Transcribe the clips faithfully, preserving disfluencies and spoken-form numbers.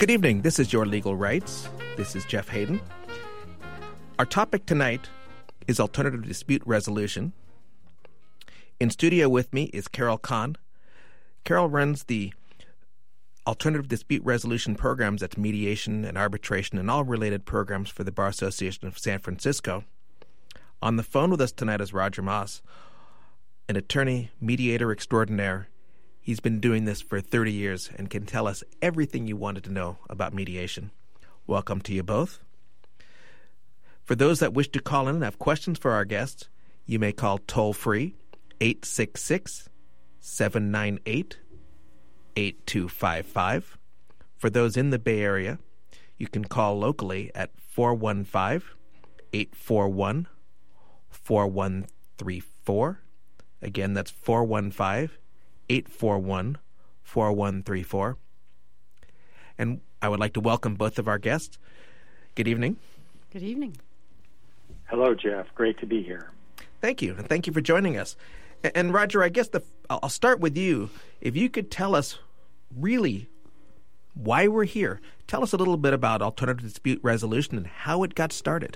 Good evening. This is Your Legal Rights. This is Jeff Hayden. Our topic tonight is alternative dispute resolution. In studio with me is Carol Kahn. Carol runs the alternative dispute resolution programs at mediation and arbitration and all related programs for the Bar Association of San Francisco. On the phone with us tonight is Roger Moss, an attorney, mediator extraordinaire. He's been doing this for thirty years and can tell us everything you wanted to know about mediation. Welcome to you both. For those that wish to call in and have questions for our guests, you may call toll-free eight six six, seven nine eight, eight two five five. For those in the Bay Area, you can call locally at four one five, eight four one, four one three four. Again, that's four one five, eight four one, four one three four. And I would like to welcome both of our guests. Good evening. Good evening. Hello, Jeff. Great to be here. Thank you, and thank you for joining us. And Roger, I guess the I'll start with you. If you could tell us really why we're here, tell us a little bit about alternative dispute resolution and how it got started.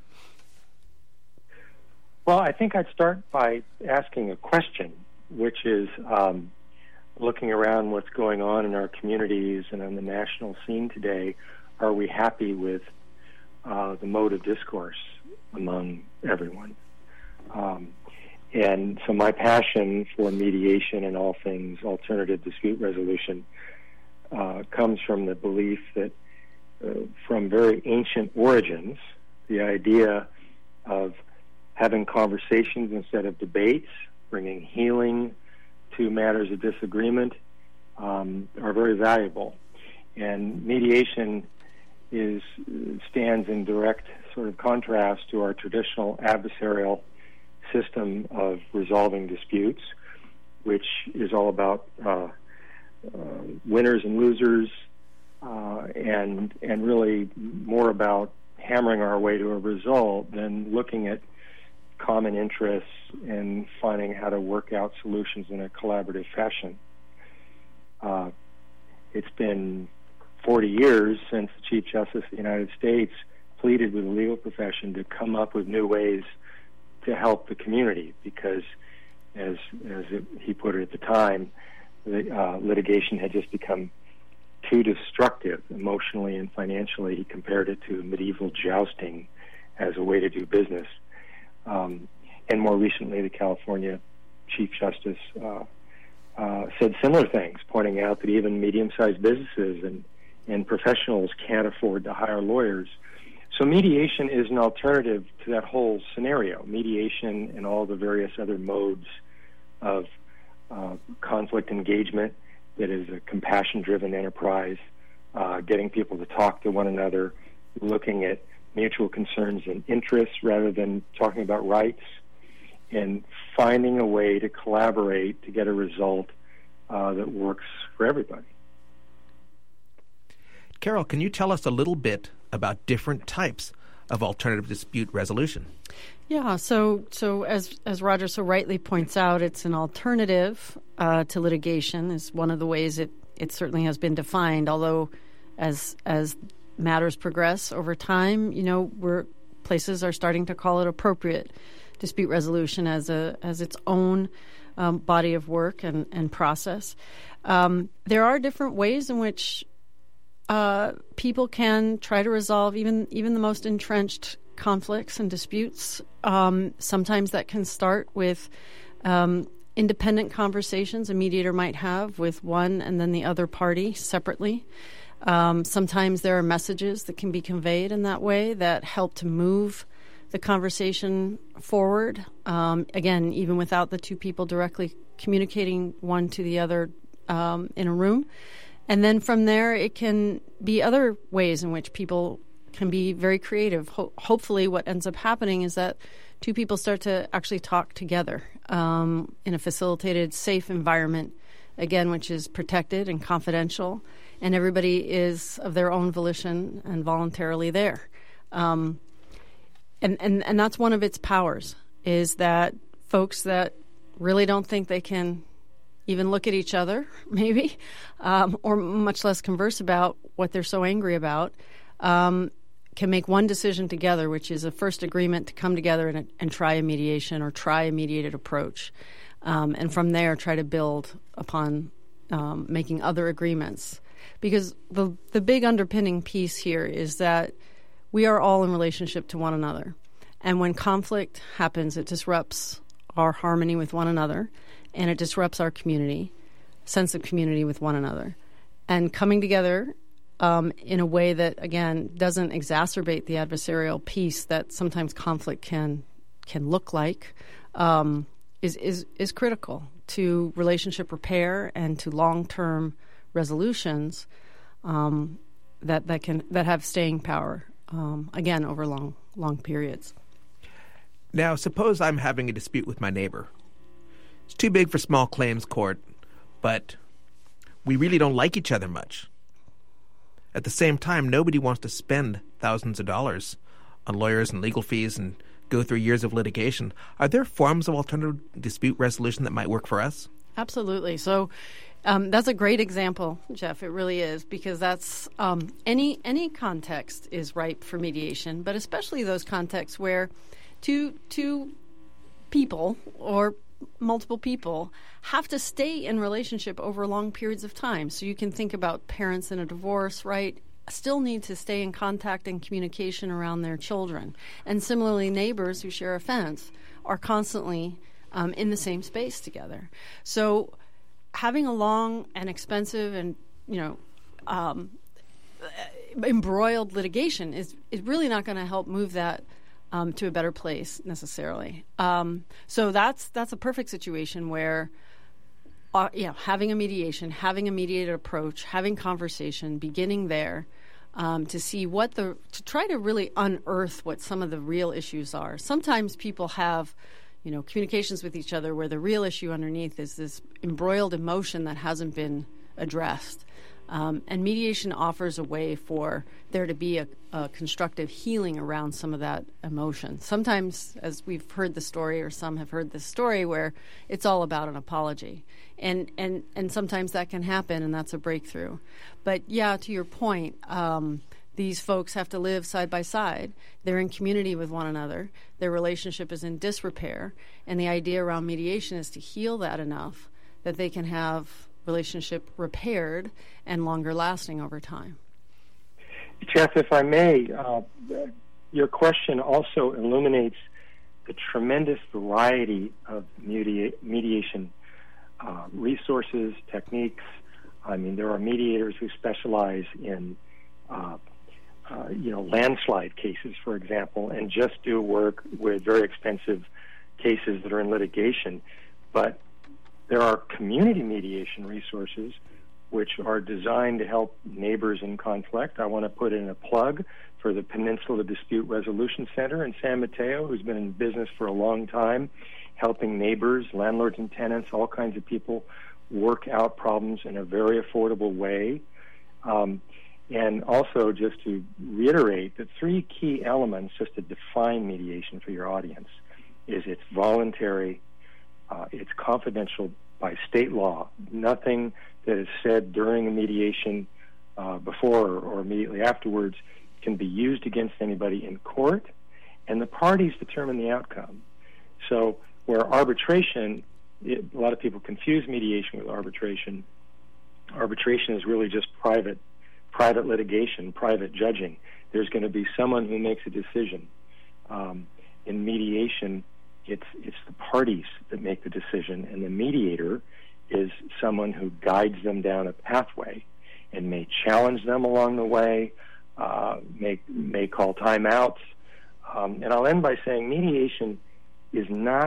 Well, I think I'd start by asking a question, which is um, looking around what's going on in our communities and on the national scene today, are we happy with uh, the mode of discourse among everyone? Um, and so my passion for mediation and all things alternative dispute resolution uh, comes from the belief that uh, from very ancient origins, the idea of having conversations instead of debates, bringing healing to matters of disagreement, um, are very valuable. And mediation is stands in direct sort of contrast to our traditional adversarial system of resolving disputes, which is all about uh, uh, winners and losers, uh, and and really more about hammering our way to a result than looking at common interests and finding how to work out solutions in a collaborative fashion. Uh, it's been forty years since the Chief Justice of the United States pleaded with the legal profession to come up with new ways to help the community because, as as it, he put it at the time, the, uh, litigation had just become too destructive emotionally and financially. He compared it to medieval jousting as a way to do business. Um, and more recently, the California Chief Justice uh, uh, said similar things, pointing out that even medium-sized businesses and, and professionals can't afford to hire lawyers. So mediation is an alternative to that whole scenario. Mediation and all the various other modes of uh, conflict engagement that is a compassion-driven enterprise, uh, getting people to talk to one another, looking at mutual concerns and interests rather than talking about rights, and finding a way to collaborate to get a result uh, that works for everybody. Carol, can you tell us a little bit about different types of alternative dispute resolution? Yeah, so so as as Roger so rightly points out, it's an alternative uh, to litigation is one of the ways it, it certainly has been defined, although as as matters progress over time, you know, we're, places are starting to call it appropriate dispute resolution as a as its own um, body of work and, and process. Um, there are different ways in which uh, people can try to resolve even even the most entrenched conflicts and disputes. Um, sometimes that can start with um, independent conversations a mediator might have with one and then the other party separately. Um, sometimes there are messages that can be conveyed in that way that help to move the conversation forward. Um, again, even without the two people directly communicating one to the other um, in a room. And then from there, it can be other ways in which people can be very creative. Ho- hopefully what ends up happening is that two people start to actually talk together um, in a facilitated, safe environment, again, which is protected and confidential, and everybody is of their own volition and voluntarily there. Um, and, and, and that's one of its powers, is that folks that really don't think they can even look at each other, maybe, um, or much less converse about what they're so angry about, um, can make one decision together, which is a first agreement to come together and, and try a mediation or try a mediated approach. Um, and from there, try to build upon um, making other agreements. Because the the big underpinning piece here is that we are all in relationship to one another. And when conflict happens, it disrupts our harmony with one another, and it disrupts our community, sense of community with one another. And coming together um, in a way that, again, doesn't exacerbate the adversarial piece that sometimes conflict can can look like, um, is, is, is critical to relationship repair and to long-term resolutions um, that, that can that have staying power, um, again, over long long periods. Now, suppose I'm having a dispute with my neighbor. It's too big for small claims court, but we really don't like each other much. At the same time, nobody wants to spend thousands of dollars on lawyers and legal fees and go through years of litigation. Are there forms of alternative dispute resolution that might work for us? Absolutely. So um, that's a great example, Jeff. It really is, because that's um, any any context is ripe for mediation, but especially those contexts where two two people or multiple people have to stay in relationship over long periods of time. So you can think about parents in a divorce, right? Still need to stay in contact and communication around their children. And similarly, neighbors who share a fence are constantly um, in the same space together. So having a long and expensive and, you know, um, embroiled litigation is, is really not going to help move that Um, to a better place necessarily. Um, so that's that's a perfect situation where, uh, you know, having a mediation, having a mediated approach, having conversation, beginning there um, to see what the to try to really unearth what some of the real issues are. Sometimes people have, you know, communications with each other where the real issue underneath is this embroiled emotion that hasn't been addressed. Um, and mediation offers a way for there to be a, a constructive healing around some of that emotion. Sometimes, as we've heard the story, or some have heard this story, where it's all about an apology. And and, and sometimes that can happen, and that's a breakthrough. But, yeah, to your point, um, these folks have to live side by side. They're in community with one another. Their relationship is in disrepair. And the idea around mediation is to heal that enough that they can have relationship repaired and longer lasting over time. Jeff, if I may, uh, your question also illuminates the tremendous variety of media- mediation uh, resources, techniques. I mean, there are mediators who specialize in, uh, uh, you know, landslide cases, for example, and just do work with very expensive cases that are in litigation. But there are community mediation resources which are designed to help neighbors in conflict. I want to put in a plug for the Peninsula Dispute Resolution Center in San Mateo, who's been in business for a long time, helping neighbors, landlords and tenants, all kinds of people work out problems in a very affordable way. Um, and also, just to reiterate, the three key elements, just to define mediation for your audience, is it's voluntary, Uh, it's confidential by state law. Nothing that is said during a mediation, uh, before or, or immediately afterwards, can be used against anybody in court, and the parties determine the outcome. So where arbitration, it, a lot of people confuse mediation with arbitration. Arbitration is really just private, private litigation, private judging. There's going to be someone who makes a decision. Um, in mediation, It's it's the parties that make the decision, and the mediator is someone who guides them down a pathway and may challenge them along the way, uh, may, may call timeouts. Um, and I'll end by saying mediation is not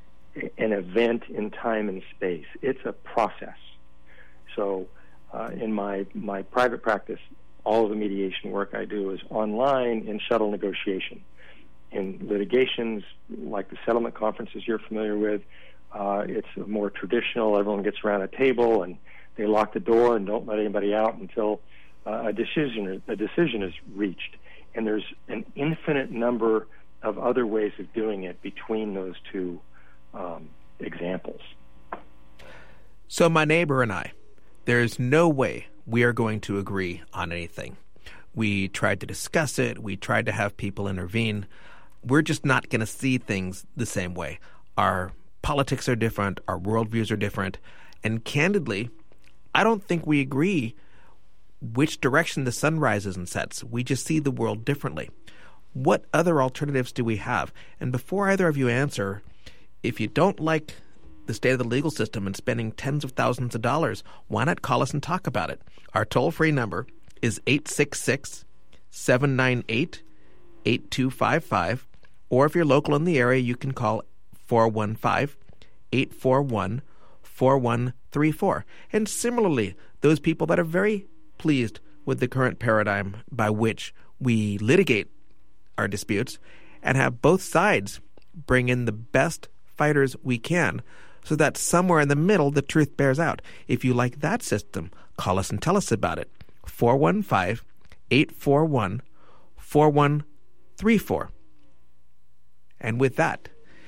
an event in time and space. It's a process. So uh, in my, my private practice, all of the mediation work I do is online in shuttle negotiation. In litigations, like the settlement conferences you're familiar with, uh, it's more traditional. Everyone gets around a table and they lock the door and don't let anybody out until uh, a decision a decision is reached. And there's an infinite number of other ways of doing it between those two um, examples. So my neighbor and I, there's no way we are going to agree on anything. We tried to discuss it. We tried to have people intervene. We're just not going to see things the same way. Our politics are different. Our worldviews are different. And candidly, I don't think we agree which direction the sun rises and sets. We just see the world differently. What other alternatives do we have? And before either of you answer, if you don't like the state of the legal system and spending tens of thousands of dollars, why not call us and talk about it? Our toll-free number is eight six six, seven nine eight, eight two five five, or if you're local in the area, you can call four one five, eight four one, four one three four. And similarly, those people that are very pleased with the current paradigm by which we litigate our disputes and have both sides bring in the best fighters we can, so that somewhere in the middle the truth bears out. If you like that system, call us and tell us about it. four one five, eight four one, four one three four. And with that,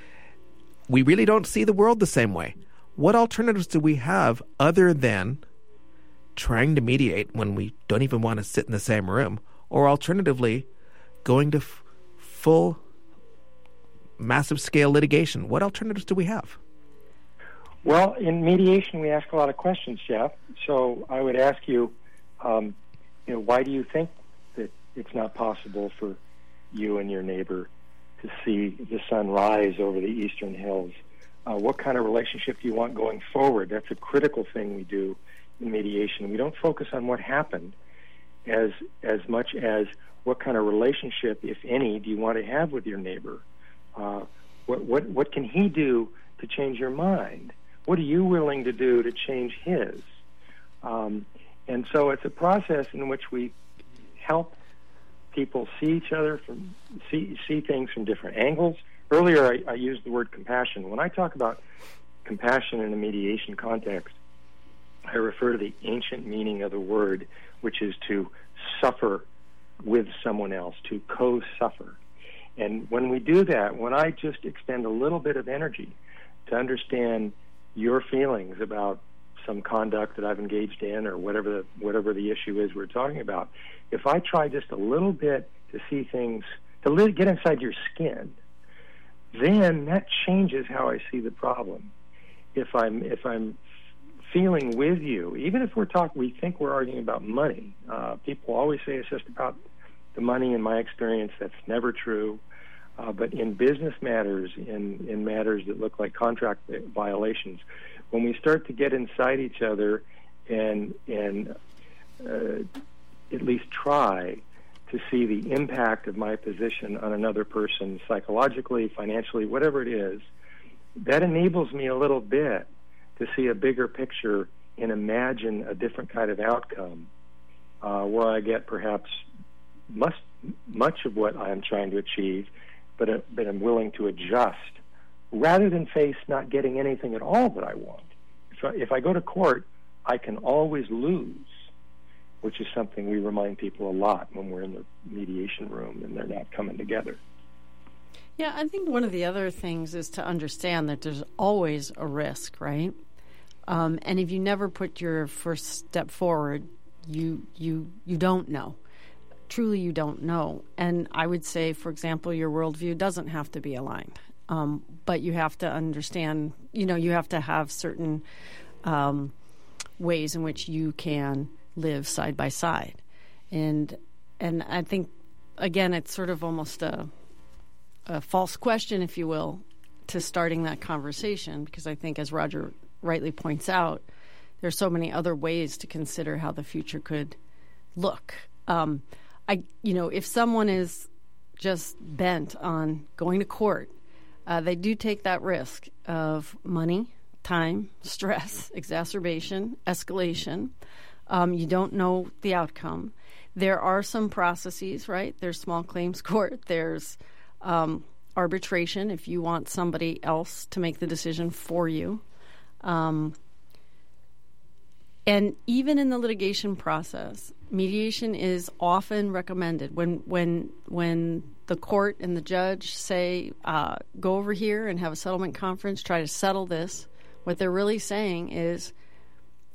we really don't see the world the same way. What alternatives do we have other than trying to mediate when we don't even want to sit in the same room, or alternatively, going to f- full massive scale litigation? What alternatives do we have? Well, in mediation, we ask a lot of questions, Jeff. So I would ask you, um, you know, why do you think that it's not possible for you and your neighbor to see the sun rise over the eastern hills? Uh, what kind of relationship do you want going forward? That's a critical thing we do in mediation. We don't focus on what happened as as much as what kind of relationship, if any, do you want to have with your neighbor? Uh, what what what can he do to change your mind? What are you willing to do to change his? Um, and so it's a process in which we help people see each other, from see see things from different angles. Earlier, I, I used the word compassion. When I talk about compassion in a mediation context, I refer to the ancient meaning of the word, which is to suffer with someone else, to co-suffer. And when we do that, when I just extend a little bit of energy to understand your feelings about some conduct that I've engaged in, or whatever the, whatever the issue is we're talking about, if I try just a little bit to see things, to li- get inside your skin, then that changes how I see the problem. If I'm if I'm feeling with you, even if we're talking, we think we're arguing about money. Uh, people always say it's just about the money. In my experience, that's never true. Uh, but in business matters, in, in matters that look like contract violations, when we start to get inside each other and and uh, at least try to see the impact of my position on another person psychologically, financially, whatever it is, that enables me a little bit to see a bigger picture and imagine a different kind of outcome uh, where I get perhaps much, much of what I'm trying to achieve, but, uh, but I'm willing to adjust rather than face not getting anything at all that I want. If I, if I go to court, I can always lose, which is something we remind people a lot when we're in the mediation room and they're not coming together. Yeah, I think one of the other things is to understand that there's always a risk, right? Um, and if you never put your first step forward, you you you don't know. Truly, you don't know. And I would say, for example, your worldview doesn't have to be aligned, um, but you have to understand. You know, you have to have certain um, ways in which you can live side by side, and and I think again, it's sort of almost a a false question, if you will, to starting that conversation, because I think, as Roger rightly points out, there's so many other ways to consider how the future could look. Um, I, you know, if someone is just bent on going to court, uh, they do take that risk of money, time, stress, exacerbation, escalation. Um, you don't know the outcome. There are some processes, right? There's small claims court. There's Um, arbitration if you want somebody else to make the decision for you. Um, and even in the litigation process, mediation is often recommended. When when when the court and the judge say, uh, go over here and have a settlement conference, try to settle this, what they're really saying is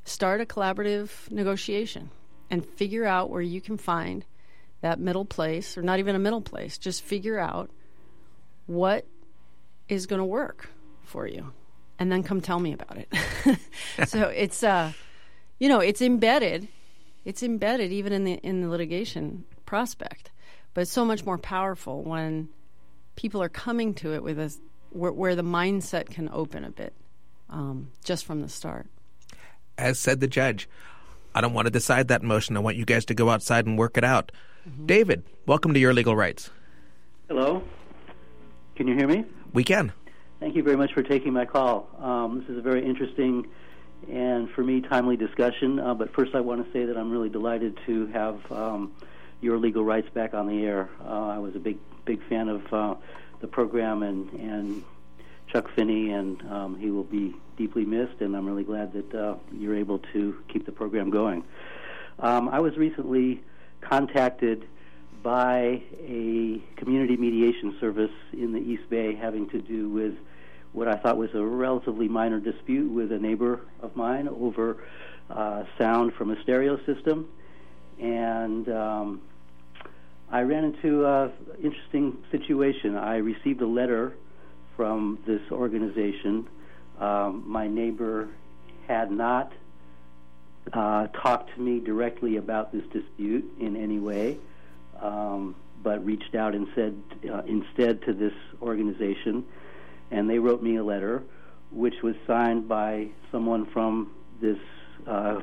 start a collaborative negotiation and figure out where you can find that middle place, or not even a middle place. Just figure out what is going to work for you, and then come tell me about it. So it's, uh, you know, it's embedded. It's embedded even in the in the litigation prospect, but it's so much more powerful when people are coming to it with a where, where the mindset can open a bit, um, just from the start. As said the judge, I don't want to decide that motion. I want you guys to go outside and work it out. Mm-hmm. David, welcome to Your Legal Rights. Hello. Can you hear me? We can. Thank you very much for taking my call. Um, this is a very interesting and, for me, timely discussion. Uh, but first I want to say that I'm really delighted to have um, Your Legal Rights back on the air. Uh, I was a big, big fan of uh, the program and, and Chuck Finney, and um, he will be deeply missed, and I'm really glad that uh, you're able to keep the program going. Um, I was recently contacted by a community mediation service in the East Bay having to do with what I thought was a relatively minor dispute with a neighbor of mine over uh, sound from a stereo system. And um, I ran into an interesting situation. I received a letter from this organization. Um, my neighbor had not uh, talked to me directly about this dispute in any way, um, but reached out and said uh, instead to this organization, and they wrote me a letter which was signed by someone from this uh,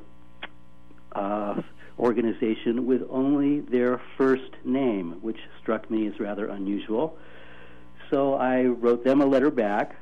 uh, organization with only their first name, which struck me as rather unusual. So I wrote them a letter back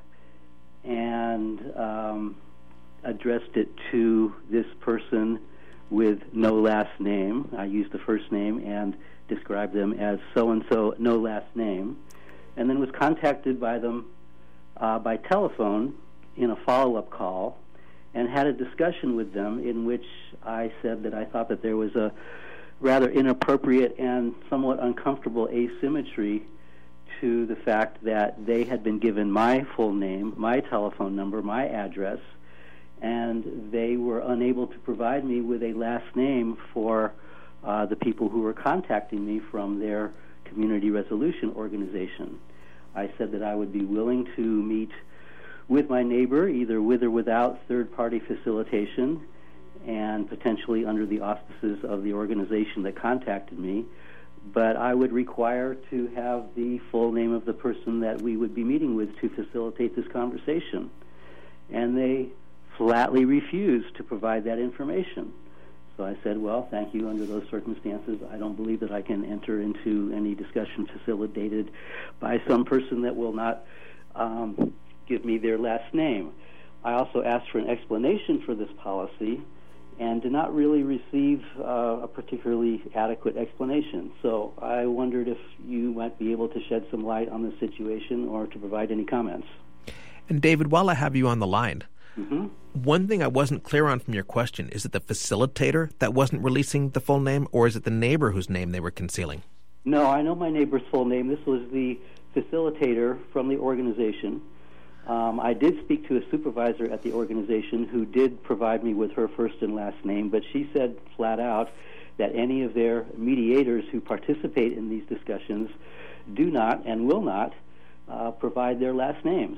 and um, addressed it to this person with no last name. I used the first name and described them as so-and-so, no last name, and then was contacted by them uh, by telephone in a follow-up call and had a discussion with them in which I said that I thought that there was a rather inappropriate and somewhat uncomfortable asymmetry to the fact that they had been given my full name, my telephone number, my address, and they were unable to provide me with a last name for uh, the people who were contacting me from their community resolution organization. I said that I would be willing to meet with my neighbor, either with or without third-party facilitation, and potentially under the auspices of the organization that contacted me, but I would require to have the full name of the person that we would be meeting with to facilitate this conversation. And they flatly refused to provide that information. So I said, well, thank you. Under those circumstances, I don't believe that I can enter into any discussion facilitated by some person that will not um, give me their last name. I also asked for an explanation for this policy and did not really receive uh, a particularly adequate explanation. So I wondered if you might be able to shed some light on the situation or to provide any comments. And David, while I have you on the line, mm-hmm. one thing I wasn't clear on from your question, is it the facilitator that wasn't releasing the full name, or is it the neighbor whose name they were concealing? No, I know my neighbor's full name. This was the facilitator from the organization. Um, I did speak to a supervisor at the organization who did provide me with her first and last name, but she said flat out that any of their mediators who participate in these discussions do not and will not uh, provide their last names.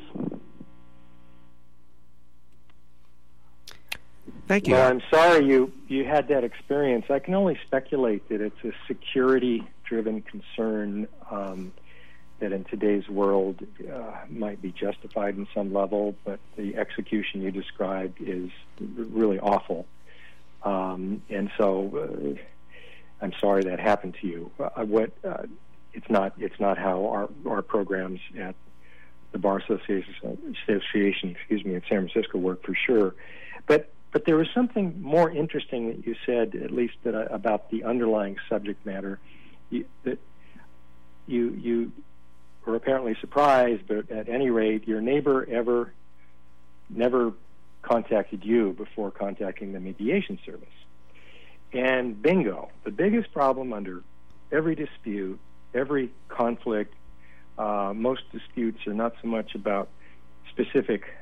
Thank you. Well, I'm sorry you, you had that experience. I can only speculate that it's a security-driven concern um, that in today's world uh, might be justified in some level, but the execution you described is really awful. Um, and so uh, I'm sorry that happened to you. Uh, what uh, it's not it's not how our, our programs at the Bar Association, Association, excuse me, in San Francisco work for sure. But but there was something more interesting that you said, at least that uh, about the underlying subject matter. You, that you you. were apparently surprised, but at any rate, your neighbor ever never contacted you before contacting the mediation service. And bingo, the biggest problem under every dispute, every conflict, uh, most disputes are not so much about specific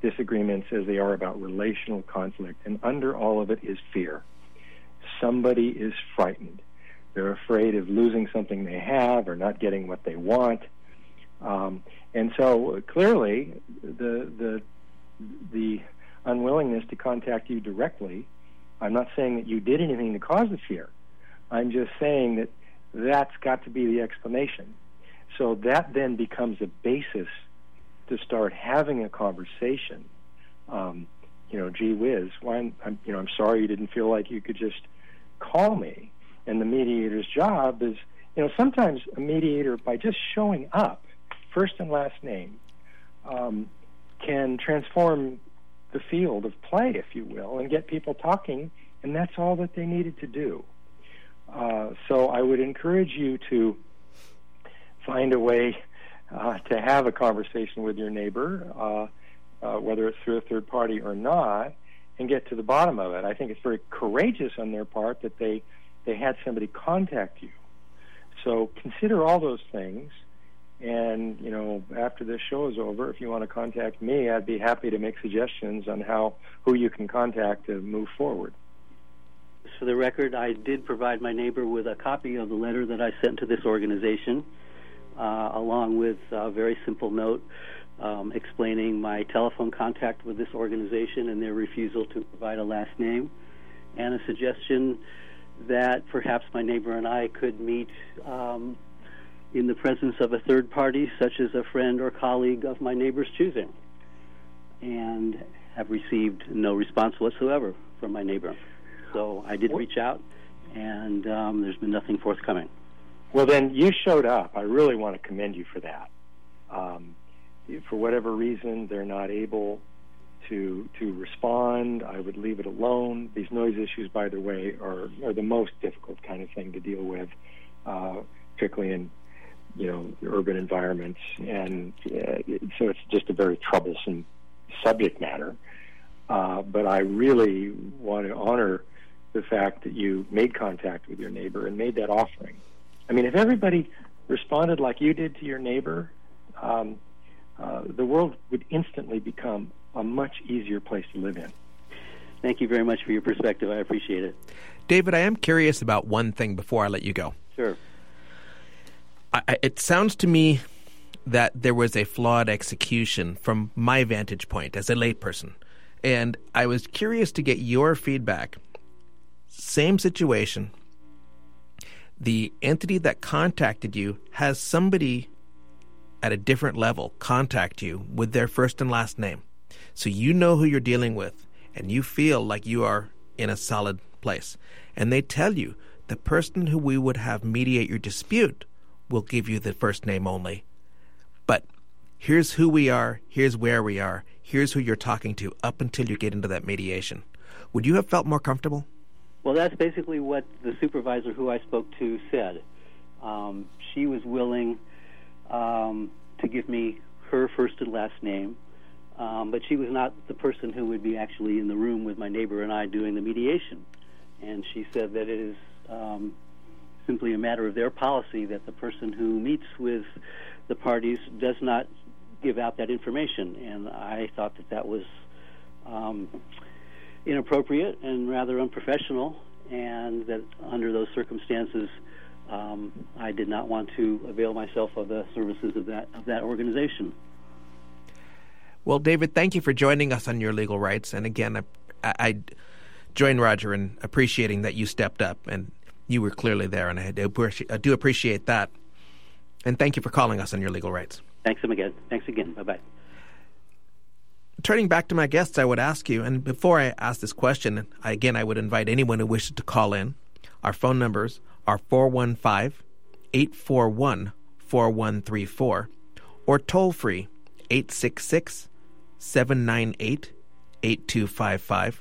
disagreements as they are about relational conflict. And under all of it is fear. Somebody is frightened. They're afraid of losing something they have or not getting what they want. Um, and so clearly the the the unwillingness to contact you directly, I'm not saying that you did anything to cause the fear. I'm just saying that that's got to be the explanation. So that then becomes a basis to start having a conversation. Um, you know, gee whiz, why, I'm, I'm, you know, I'm sorry you didn't feel like you could just call me. And the mediator's job is, you know, sometimes a mediator, by just showing up, first and last name, um, can transform the field of play, if you will, and get people talking, and that's all that they needed to do. Uh, so I would encourage you to find a way uh, to have a conversation with your neighbor, uh, uh, whether it's through a third party or not, and get to the bottom of it. I think it's very courageous on their part that they, they had somebody contact you. So consider all those things, and, you know, after this show is over, if you want to contact me, I'd be happy to make suggestions on how who you can contact to move forward. For the record, I did provide my neighbor with a copy of the letter that I sent to this organization, uh, along with a very simple note um, explaining my telephone contact with this organization and their refusal to provide a last name, and a suggestion that perhaps my neighbor and I could meet um, in the presence of a third party, such as a friend or colleague of my neighbor's choosing, and have received no response whatsoever from my neighbor. So I did reach out, and um, there's been nothing forthcoming. Well, then you showed up. I really want to commend you for that. Um, for whatever reason, they're not able to to respond. I would leave it alone. These noise issues, by the way, are, are the most difficult kind of thing to deal with, uh, particularly in you know urban environments, and uh, so it's just a very troublesome subject matter. Uh, but I really want to honor the fact that you made contact with your neighbor and made that offering. I mean, if everybody responded like you did to your neighbor, um, uh, the world would instantly become a much easier place to live in. Thank you very much for your perspective. I appreciate it. David, I am curious about one thing before I let you go. Sure. I, it sounds to me that there was a flawed execution from my vantage point as a layperson. And I was curious to get your feedback. Same situation. The entity that contacted you has somebody at a different level contact you with their first and last name. So you know who you're dealing with, and you feel like you are in a solid place. And they tell you the person who we would have mediate your dispute will give you the first name only. But here's who we are, here's where we are, here's who you're talking to up until you get into that mediation. Would you have felt more comfortable? Well, that's basically what the supervisor who I spoke to said. Um, she was willing um, to give me her first and last name, um, but she was not the person who would be actually in the room with my neighbor and I doing the mediation. And she said that it is um, simply a matter of their policy that the person who meets with the parties does not give out that information. And I thought that that was um, inappropriate and rather unprofessional, and that under those circumstances um, I did not want to avail myself of the services of that of that organization. Well, David, thank you for joining us on Your Legal Rights. And again, I, I join Roger in appreciating that you stepped up, and you were clearly there, and I do appreciate, I do appreciate that. And thank you for calling us on Your Legal Rights. Thanks again. Thanks again. Bye-bye. Turning back to my guests, I would ask you, and before I ask this question, I, again, I would invite anyone who wishes to call in. Our phone numbers are four one five, eight four one, four one three four or toll-free eight six six, seven nine eight, eight two five five.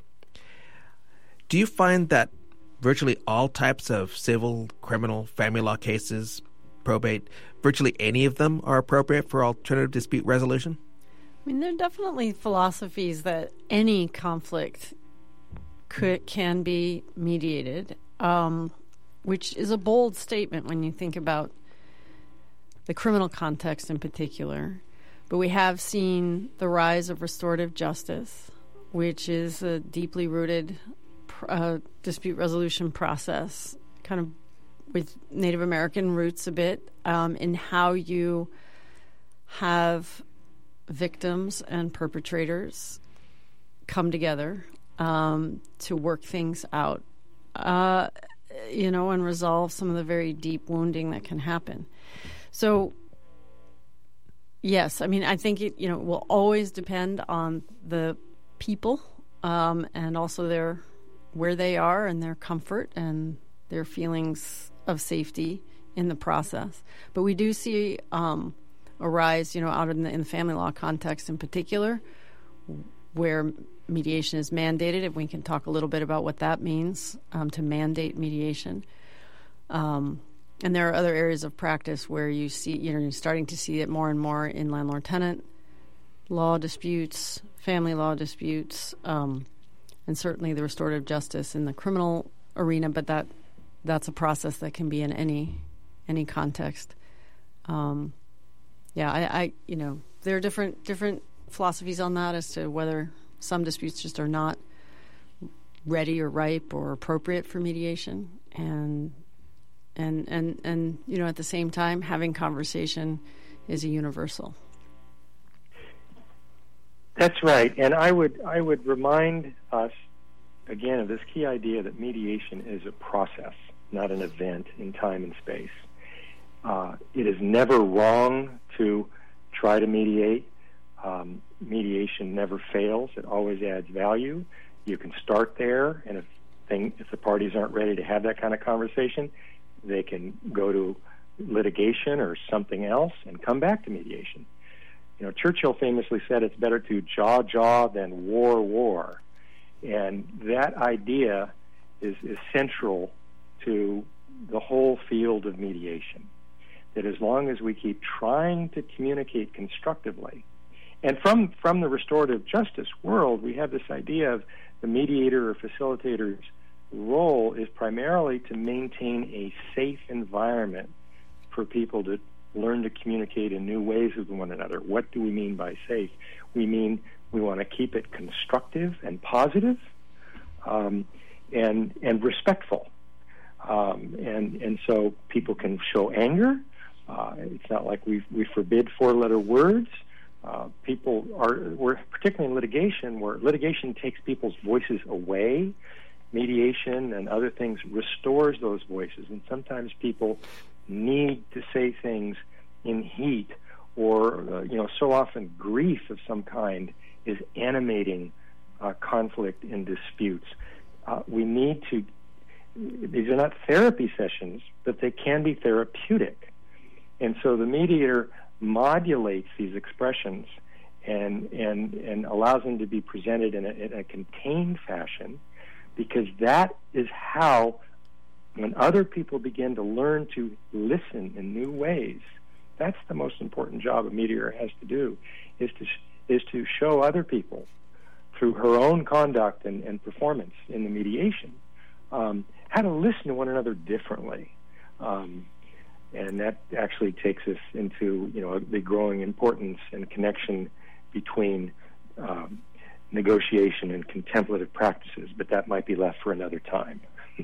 Do you find that virtually all types of civil, criminal, family law cases, probate, virtually any of them are appropriate for alternative dispute resolution? I mean, there are definitely philosophies that any conflict could, can be mediated, um, which is a bold statement when you think about the criminal context in particular. But we have seen the rise of restorative justice, which is a deeply rooted uh, dispute resolution process, kind of with Native American roots a bit, um, in how you have victims and perpetrators come together um, to work things out, uh, you know, and resolve some of the very deep wounding that can happen. So, yes, I mean, I think it, you know, will always depend on the people um, and also their where they are and their comfort and their feelings of safety in the process. But we do see um, a rise, you know, out in the, in the family law context in particular, where mediation is mandated, and we can talk a little bit about what that means um, to mandate mediation. Um, and there are other areas of practice where you see, you know, you're starting to see it more and more in landlord-tenant law disputes, family law disputes, um, and certainly the restorative justice in the criminal arena. But that that's a process that can be in any any context. Um, yeah, I, I, you know, there are different different philosophies on that as to whether some disputes just are not ready or ripe or appropriate for mediation, and and and and you know, at the same time, having conversation is a universal. That's right, and I would I would remind us again of this key idea that mediation is a process, not an event in time and space. Uh, it is never wrong to try to mediate. Um, mediation never fails; it always adds value. You can start there, and if thing, if the parties aren't ready to have that kind of conversation, they can go to litigation or something else and come back to mediation. You know, Churchill famously said it's better to jaw jaw than war war, and that idea is, is central to the whole field of mediation. That as long as we keep trying to communicate constructively, and from from the restorative justice world, we have this idea of the mediator or facilitator's role is primarily to maintain a safe environment for people to learn to communicate in new ways with one another. What do we mean by safe? We mean we want to keep it constructive and positive, um, and and respectful, um, and and so people can show anger. Uh, it's not like we we forbid four-letter words. Uh, people are, we're particularly in litigation, where litigation takes people's voices away. Mediation and other things restores those voices, and sometimes people need to say things in heat, or uh, you know, so often grief of some kind is animating uh, conflict and disputes. Uh, we need to. These are not therapy sessions, but they can be therapeutic, and so the mediator modulates these expressions and and and allows them to be presented in a, in a contained fashion, because that is how, when other people begin to learn to listen in new ways, that's the most important job a mediator has to do, is to is to show other people through her own conduct and, and performance in the mediation um, how to listen to one another differently. Um, and that actually takes us into, you know, the growing importance and connection between um, negotiation and contemplative practices, but that might be left for another time.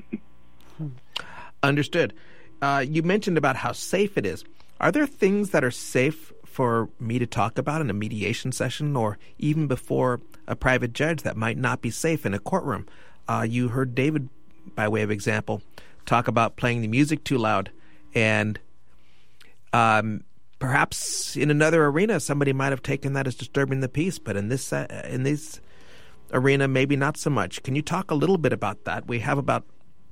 Understood. Uh, you mentioned about how safe it is. Are there things that are safe for me to talk about in a mediation session, or even before a private judge, that might not be safe in a courtroom? Uh, you heard David, by way of example, talk about playing the music too loud, and um, perhaps in another arena, somebody might have taken that as disturbing the peace, but in this uh, in this arena, maybe not so much. Can you talk a little bit about that? We have about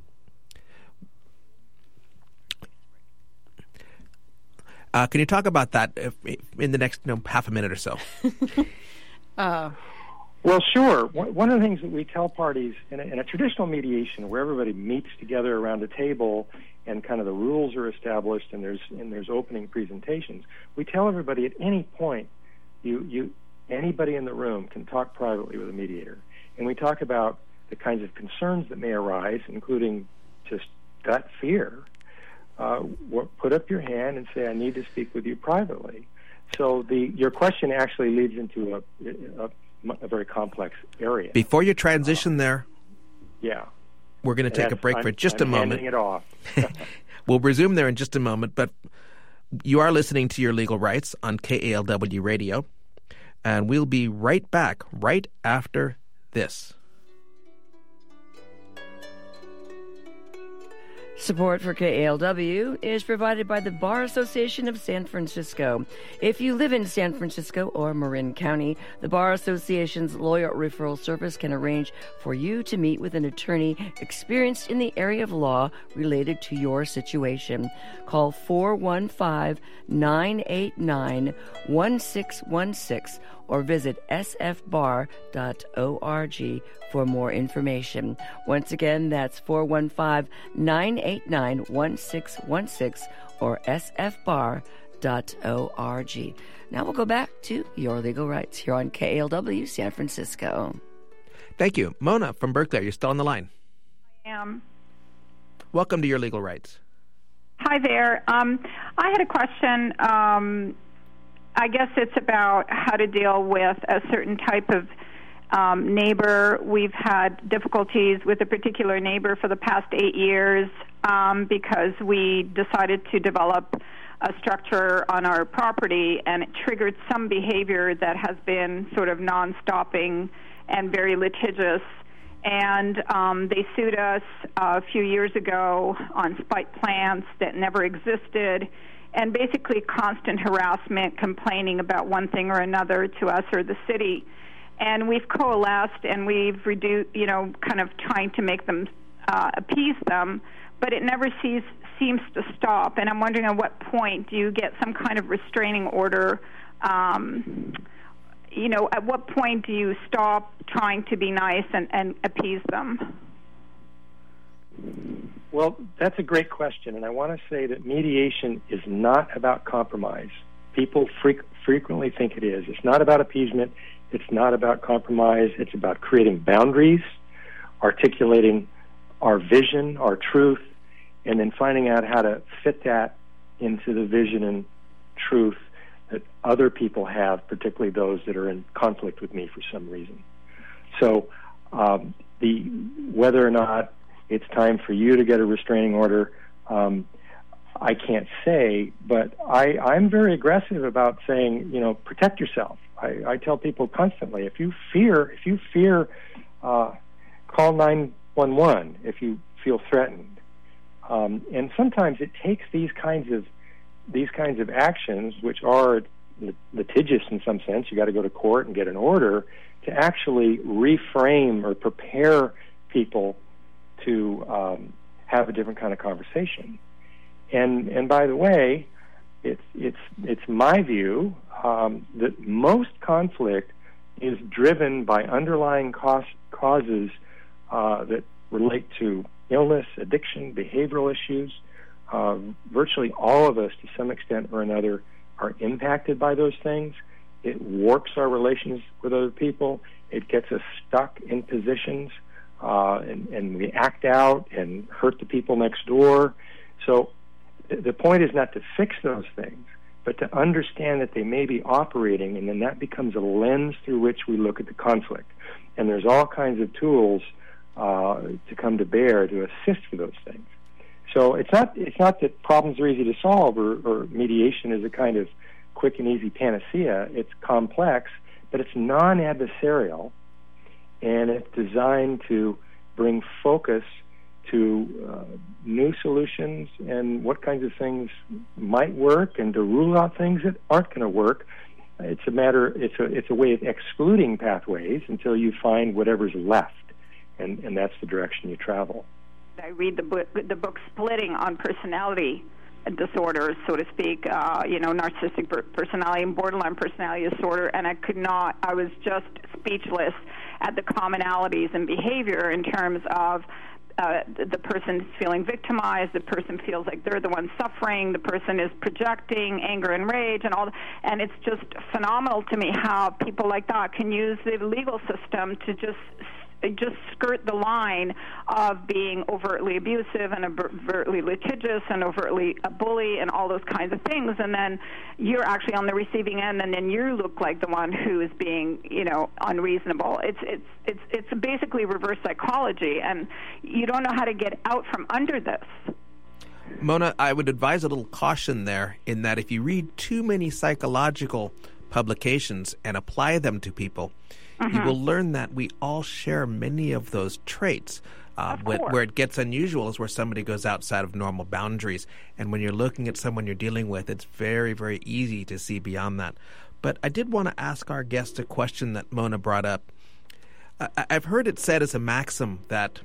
Uh, can you talk about that if, if in the next you know, half a minute or so? uh. Well, sure. One of the things that we tell parties in a, in a traditional mediation, where everybody meets together around a table and kind of the rules are established and there's and there's opening presentations, we tell everybody at any point, you you anybody in the room can talk privately with a mediator, and we talk about the kinds of concerns that may arise, including just gut fear. Uh, put up your hand and say, I need to speak with you privately. so the your question actually leads into a, a, a very complex area. Before you transition uh, there, yeah, we're going to take a break I'm, for just I'm a moment. handing it off. We'll resume there in just a moment, but you are listening to Your Legal Rights on K A L W Radio, and we'll be right back right after this. Support for K A L W is provided by the Bar Association of San Francisco. If you live in San Francisco or Marin County, the Bar Association's lawyer referral service can arrange for you to meet with an attorney experienced in the area of law related to your situation. Call four one five, nine eight nine, one six one six or visit s f bar dot org for more information. Once again, that's four one five, nine eight nine, one six one six or s f bar dot org. Now we'll go back to Your Legal Rights here on K A L W San Francisco. Thank you. Mona from Berkeley, are you still on the line? I am. Welcome to Your Legal Rights. Hi there. Um, I had a question. Um, I guess it's about how to deal with a certain type of um, neighbor. We've had difficulties with a particular neighbor for the past eight years um, because we decided to develop a structure on our property, and it triggered some behavior that has been sort of non-stopping and very litigious. And um, they sued us uh, a few years ago on spite plants that never existed, and basically constant harassment, complaining about one thing or another to us or the city. And we've coalesced, and we've reduced, you know, kind of trying to make them uh, appease them, but it never sees, seems to stop. And I'm wondering at what point do you get some kind of restraining order? Um, you know, at what point do you stop trying to be nice and, and appease them? Well, that's a great question, and I want to say that mediation is not about compromise. People fre- frequently think it is. It's not about appeasement. It's not about compromise. It's about creating boundaries, articulating our vision, our truth, and then finding out how to fit that into the vision and truth that other people have, particularly those that are in conflict with me for some reason. So um, the whether or not it's time for you to get a restraining order, um, I can't say, but I, I'm very aggressive about saying, you know, protect yourself. I, I tell people constantly, if you fear, if you fear, uh, call nine one one if you feel threatened. Um, and sometimes it takes these kinds of these kinds of actions, which are litigious in some sense. You got to go to court and get an order to actually reframe or prepare people to um, have a different kind of conversation. And and by the way, it's it's it's my view um, that most conflict is driven by underlying cause, causes uh, that relate to illness, addiction, behavioral issues. Uh, virtually all of us, to some extent or another, are impacted by those things. It warps our relations with other people. It gets us stuck in positions, uh, and, and we act out and hurt the people next door. So th- the point is not to fix those things, but to understand that they may be operating, and then that becomes a lens through which we look at the conflict. And there's all kinds of tools uh, to come to bear to assist with those things. So it's not it's not that problems are easy to solve, or, or mediation is a kind of quick and easy panacea. It's complex, but it's non-adversarial, and it's designed to bring focus to uh, new solutions and what kinds of things might work, and to rule out things that aren't going to work. It's a matter. It's a it's a way of excluding pathways until you find whatever's left, and, and that's the direction you travel. I read the book, the book Splitting on personality disorders, so to speak, uh, you know, narcissistic personality and borderline personality disorder, and I could not, I was just speechless at the commonalities in behavior in terms of uh, the person is feeling victimized, the person feels like they're the one suffering, the person is projecting anger and rage and all that, and it's just phenomenal to me how people like that can use the legal system to just just skirt the line of being overtly abusive and overtly litigious and overtly a bully and all those kinds of things, and then you're actually on the receiving end, and then you look like the one who is being, you know, unreasonable. It's it's it's it's basically reverse psychology, and you don't know how to get out from under this. Mona, I would advise a little caution there in that if you read too many psychological publications and apply them to people, mm-hmm. you will learn that we all share many of those traits. Uh, where, where it gets unusual is where somebody goes outside of normal boundaries. And when you're looking at someone you're dealing with, it's very, very easy to see beyond that. But I did want to ask our guest a question that Mona brought up. I, I've heard it said as a maxim that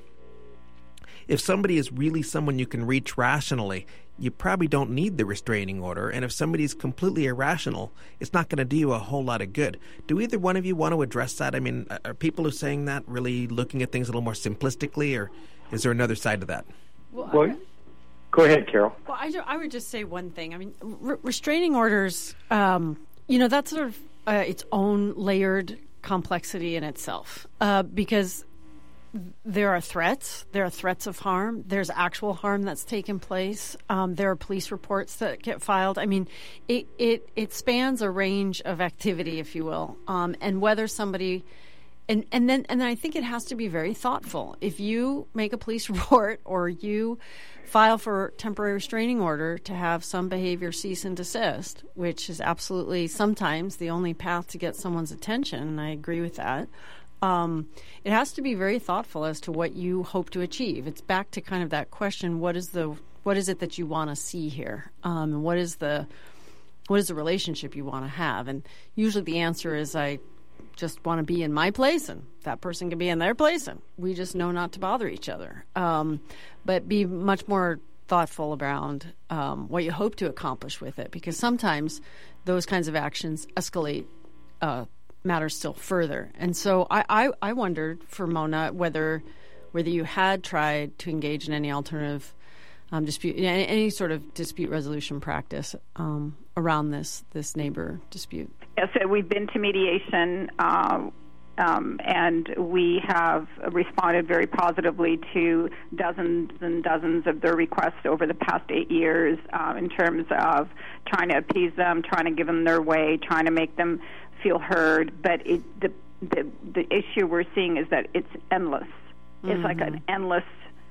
if somebody is really someone you can reach rationally, you probably don't need the restraining order. And if somebody's completely irrational, it's not going to do you a whole lot of good. Do either one of you want to address that? I mean, are people who are saying that really looking at things a little more simplistically, or is there another side to that? Well, well go ahead, Carol. Well, I, I would just say one thing. I mean, re- restraining orders, um, you know, that's sort of uh, its own layered complexity in itself, uh, because there are threats. There are threats of harm. There's actual harm that's taken place. Um, there are police reports that get filed. I mean, it it, it spans a range of activity, if you will, um, and whether somebody, and, and then and then I think it has to be very thoughtful. If you make a police report or you file for temporary restraining order to have some behavior cease and desist, which is absolutely sometimes the only path to get someone's attention, and I agree with that. Um, it has to be very thoughtful as to what you hope to achieve. It's back to kind of that question: what is the what is it that you want to see here, um, and what is the what is the relationship you want to have? And usually the answer is, I just want to be in my place, and that person can be in their place, and we just know not to bother each other. Um, but be much more thoughtful around um, what you hope to accomplish with it, because sometimes those kinds of actions escalate Uh, matters still further. And so I, I, I wondered for Mona whether whether you had tried to engage in any alternative um, dispute, any, any sort of dispute resolution practice um, around this this neighbor dispute. Yes, so we've been to mediation, uh, um, and we have responded very positively to dozens and dozens of their requests over the past eight years uh, in terms of trying to appease them, trying to give them their way, trying to make them feel heard. But it, the, the the issue we're seeing is that it's endless. Mm-hmm. It's like an endless,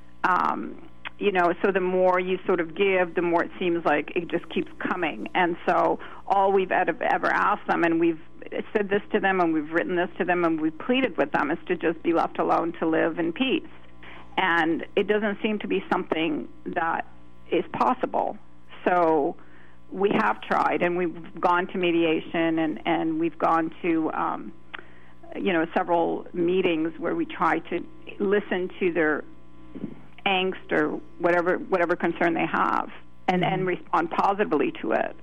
um, you know, so the more you sort of give, the more it seems like it just keeps coming. And so all we've ever asked them, and we've said this to them, and we've written this to them, and we've pleaded with them, is to just be left alone to live in peace. And it doesn't seem to be something that is possible. So we have tried, and we've gone to mediation, and, and we've gone to, um, you know, several meetings where we try to listen to their angst or whatever whatever concern they have, and, and respond positively to it.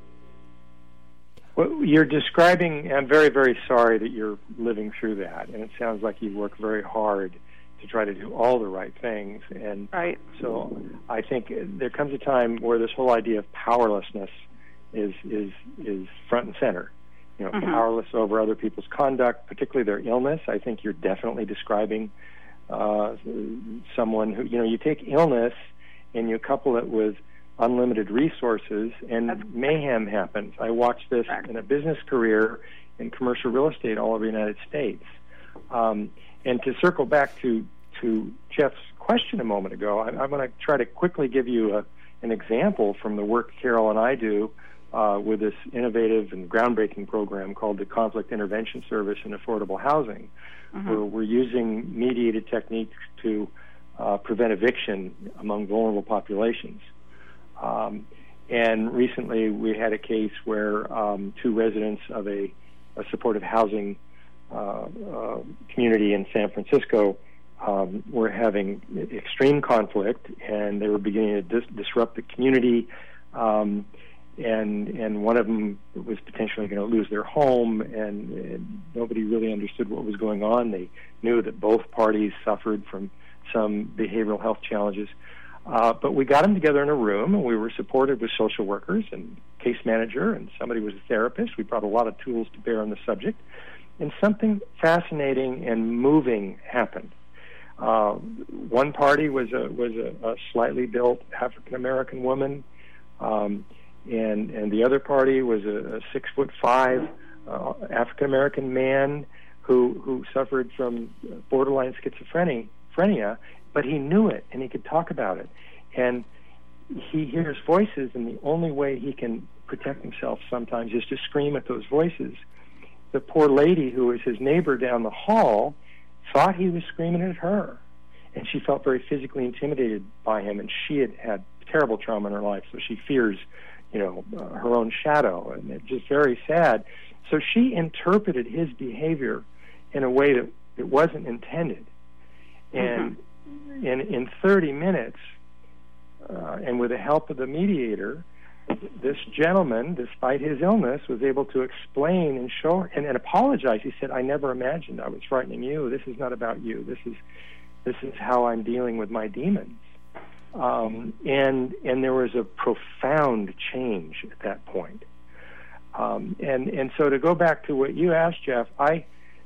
Well, you're describing, I'm very, very sorry that you're living through that, and it sounds like you work very hard to try to do all the right things. And right. So I think there comes a time where this whole idea of powerlessness is is is front and center. You know, mm-hmm. powerless over other people's conduct, particularly their illness. I think you're definitely describing uh, someone who, you know, you take illness and you couple it with unlimited resources, and That's mayhem happens. I watched this correct. in a business career in commercial real estate all over the United States. Um, and to circle back to, to Jeff's question a moment ago, I, I'm going to try to quickly give you a, an example from the work Carol and I do uh, with this innovative and groundbreaking program called the Conflict Intervention Service in Affordable Housing, mm-hmm. where we're using mediated techniques to uh, prevent eviction among vulnerable populations. Um, and recently we had a case where um, two residents of a, a supportive housing uh, uh, community in San Francisco um, were having extreme conflict, and they were beginning to dis- disrupt the community, um, and and one of them was potentially going to lose their home, and, and nobody really understood what was going on. They knew that both parties suffered from some behavioral health challenges. Uh, but we got them together in a room, and we were supported with social workers and case manager, and somebody was a therapist. We brought a lot of tools to bear on the subject, and something fascinating and moving happened. Uh, one party was a was a, a slightly built African American woman, um, and and the other party was a, a six foot five uh, African American man who who suffered from borderline schizophrenia. Schizophrenia, but he knew it and he could talk about it, and he hears voices, and the only way he can protect himself sometimes is to scream at those voices. The poor lady who was his neighbor down the hall thought he was screaming at her, and she felt very physically intimidated by him, and she had had terrible trauma in her life, so she fears, you know, uh, her own shadow, and it's just very sad. So she interpreted his behavior in a way that it wasn't intended. And mm-hmm. in in thirty minutes, uh, and with the help of the mediator, this gentleman, despite his illness, was able to explain and show and, and apologize. He said, "I never imagined I was frightening you. This is not about you. This is this is how I'm dealing with my demons." Um, and and there was a profound change at that point. Um, and and so to go back to what you asked, Jeff, I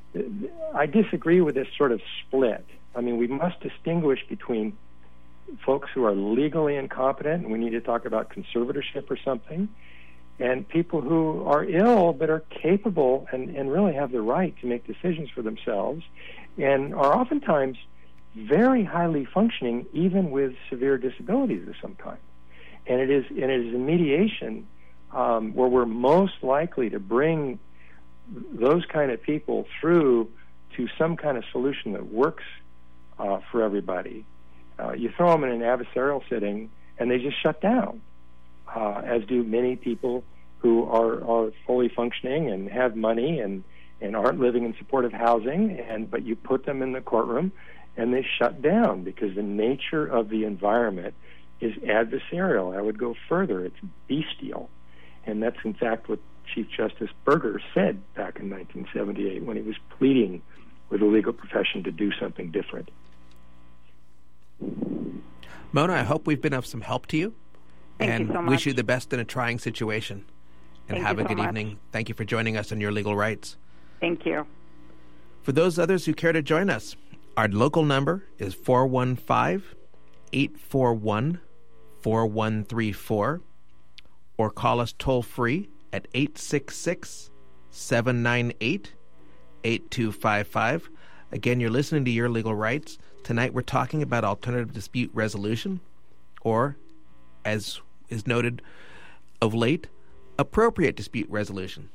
I disagree with this sort of split. I mean, we must distinguish between folks who are legally incompetent, and we need to talk about conservatorship or something, and people who are ill but are capable and, and really have the right to make decisions for themselves and are oftentimes very highly functioning even with severe disabilities of some kind. And it is, and it is in mediation um, where we're most likely to bring those kind of people through to some kind of solution that works Uh, for everybody. Uh, you throw them in an adversarial setting, and they just shut down, uh, as do many people who are, are fully functioning and have money and, and aren't living in supportive housing. And but you put them in the courtroom, and they shut down because the nature of the environment is adversarial. I would go further; it's bestial, and that's in fact what Chief Justice Burger said back in nineteen seventy-eight when he was pleading with the legal profession to do something different. Mona, I hope we've been of some help to you. Thank and you so much. Wish you the best in a trying situation. And Thank have you a so good much. evening. Thank you for joining us on Your Legal Rights. Thank you. For those others who care to join us, our local number is four one five, eight four one, four one three four, or call us toll-free at eight six six, seven nine eight, eight two five five. Again, you're listening to Your Legal Rights. Tonight we're talking about alternative dispute resolution, or, as is noted of late, appropriate dispute resolutions.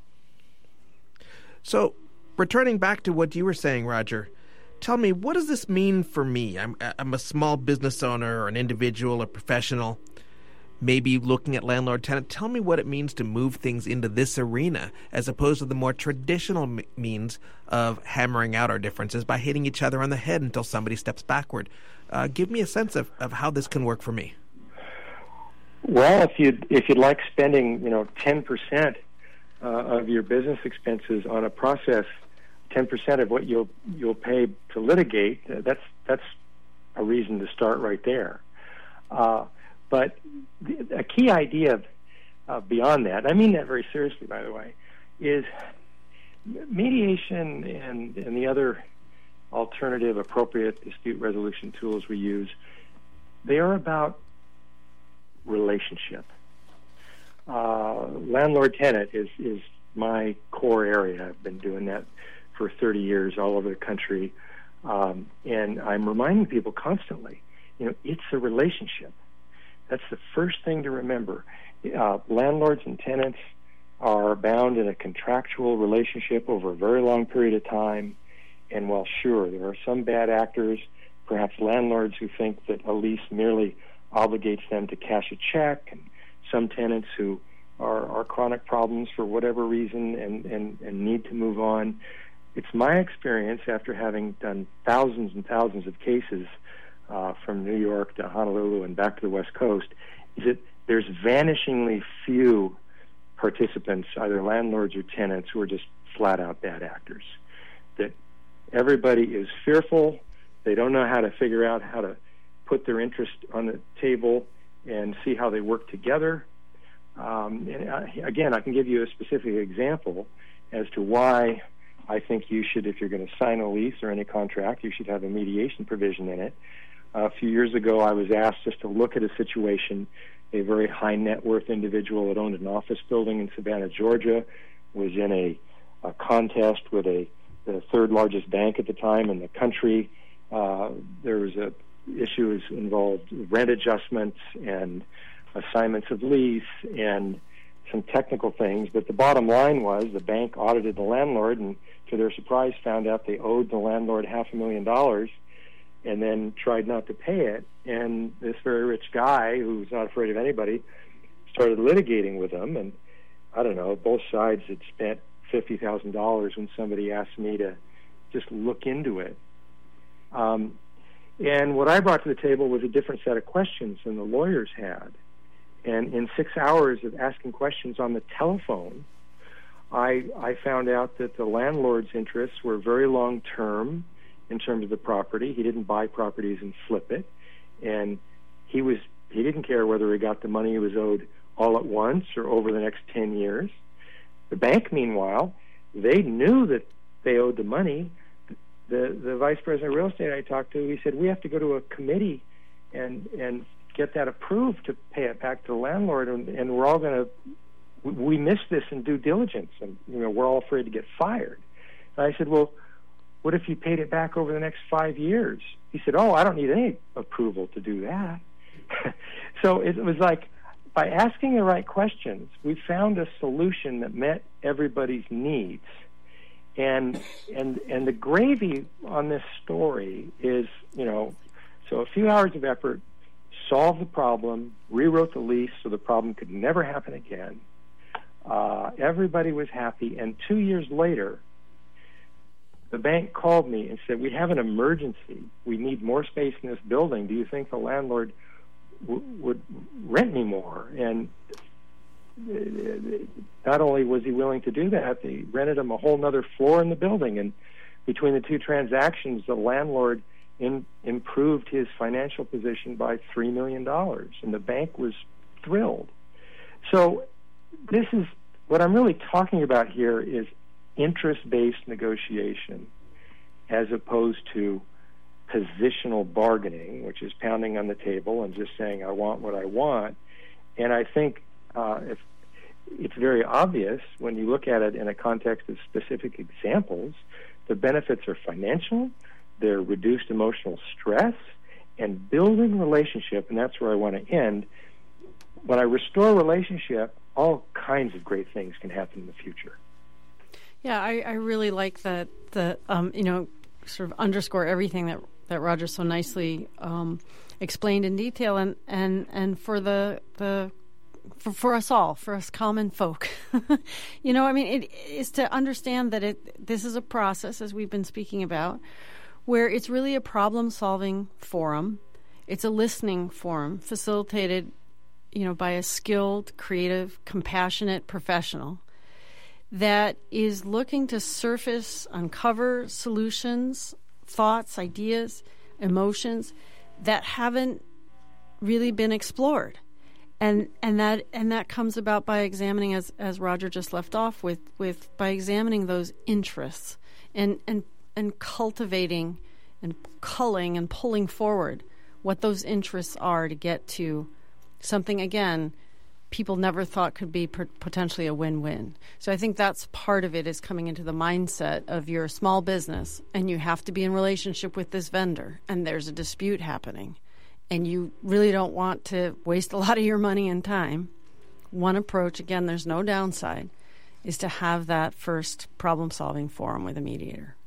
So, returning back to what you were saying, Roger, tell me, what does this mean for me? I'm, I'm a small business owner or an individual or professional, maybe looking at landlord-tenant. Tell me what it means to move things into this arena as opposed to the more traditional m- means of hammering out our differences by hitting each other on the head until somebody steps backward. Uh, give me a sense of, of how this can work for me. Well, if you'd, if you'd like spending, you know, ten percent uh, of your business expenses on a process, ten percent of what you'll you'll pay to litigate, uh, that's that's a reason to start right there. Uh, But the, a key idea uh, beyond that, I mean that very seriously, by the way, is mediation and, and the other alternative appropriate dispute resolution tools we use, they are about relationship. Uh, landlord-tenant is, is my core area. I've been doing that for thirty years all over the country, um, and I'm reminding people constantly, you know, it's a relationship. That's the first thing to remember. Uh, landlords and tenants are bound in a contractual relationship over a very long period of time. And while sure, there are some bad actors, perhaps landlords who think that a lease merely obligates them to cash a check, and some tenants who are, are chronic problems for whatever reason and, and, and need to move on. It's my experience, after having done thousands and thousands of cases Uh, from New York to Honolulu and back to the West Coast, is that there's vanishingly few participants, either landlords or tenants, who are just flat-out bad actors. That everybody is fearful, they don't know how to figure out how to put their interest on the table and see how they work together. Um, and I, again, I can give you a specific example as to why I think you should, if you're going to sign a lease or any contract, you should have a mediation provision in it. Uh, a few years ago, I was asked just to look at a situation. A very high net worth individual that owned an office building in Savannah, Georgia, was in a, a contest with a the third largest bank at the time in the country. Uh, there was a issues involved rent adjustments and assignments of lease and some technical things. But the bottom line was the bank audited the landlord and, to their surprise, found out they owed the landlord half a million dollars and then tried not to pay it. And this very rich guy, who was not afraid of anybody, started litigating with them. And I don't know, both sides had spent fifty thousand dollars when somebody asked me to just look into it. Um, and what I brought to the table was a different set of questions than the lawyers had. And in six hours of asking questions on the telephone, I, I found out that the landlord's interests were very long-term in terms of the property. He didn't buy properties and flip it. And he was he didn't care whether he got the money he was owed all at once or over the next ten years. The bank, meanwhile, they knew that they owed the money. The the vice president of real estate I talked to, he said, we have to go to a committee and and get that approved to pay it back to the landlord, and, and we're all going to, we, we missed this in due diligence, and you know we're all afraid to get fired. And I said, well, what if you paid it back over the next five years? He said, oh, I don't need any approval to do that. So it was like, by asking the right questions, we found a solution that met everybody's needs. And and and the gravy on this story is, you know, so a few hours of effort, solved the problem, rewrote the lease so the problem could never happen again. Uh, everybody was happy, and two years later, the bank called me and said, we have an emergency. We need more space in this building. Do you think the landlord w- would rent me more? And not only was he willing to do that, they rented him a whole other floor in the building. And between the two transactions, the landlord in, improved his financial position by three million dollars, and the bank was thrilled. So this is what I'm really talking about here is interest-based negotiation as opposed to positional bargaining, which is pounding on the table and just saying, I want what I want. And I think uh, if it's very obvious when you look at it in a context of specific examples, the benefits are financial, they're reduced emotional stress, and building relationship, and that's where I want to end. When I restore relationship, all kinds of great things can happen in the future. Yeah, I, I really like that, the, um, you know, sort of underscore everything that, that Roger so nicely um, explained in detail, and, and, and for the the for, for us all, for us common folk, you know, I mean, it is to understand that it this is a process, as we've been speaking about, where it's really a problem-solving forum. It's a listening forum facilitated, you know, by a skilled, creative, compassionate professional that is looking to surface, uncover solutions, thoughts, ideas, emotions that haven't really been explored. And and that and that comes about by examining, as as Roger just left off with, with by examining those interests and, and and cultivating and culling and pulling forward what those interests are to get to something, again, people never thought could be per- potentially a win-win. So I think that's part of it, is coming into the mindset of you're a small business and you have to be in relationship with this vendor and there's a dispute happening and you really don't want to waste a lot of your money and time. One approach, again, there's no downside, is to have that first problem-solving forum with a mediator.